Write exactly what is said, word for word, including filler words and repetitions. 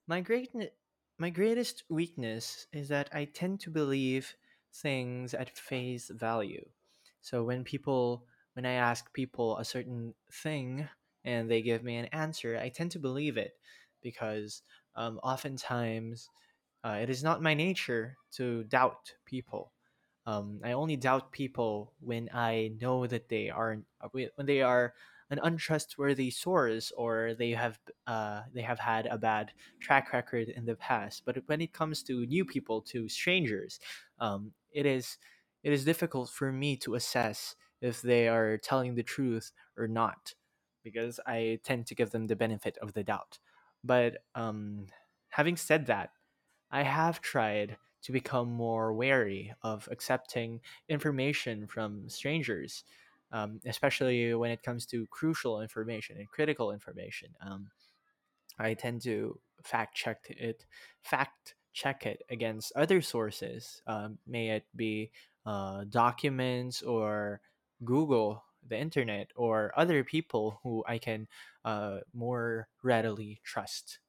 My great my greatest weakness is that I tend to believe things at face value. So when people when I ask people a certain thing and they give me an answer, I tend to believe it because um, oftentimes uh, it is not my nature to doubt people. Um, I only doubt people when I know that they are when they are an untrustworthy source or they have uh, they have had a bad track record in the past. But when it comes to new people, to strangers, um, it is it is difficult for me to assess if they are telling the truth or not, because I tend to give them the benefit of the doubt. But um, having said that, I have tried to become more wary of accepting information from strangers, um, especially when it comes to crucial information and critical information. Um, I tend to fact check it, fact check it against other sources. Um, may it be uh, documents or Google, the internet, or other people who I can uh, more readily trust.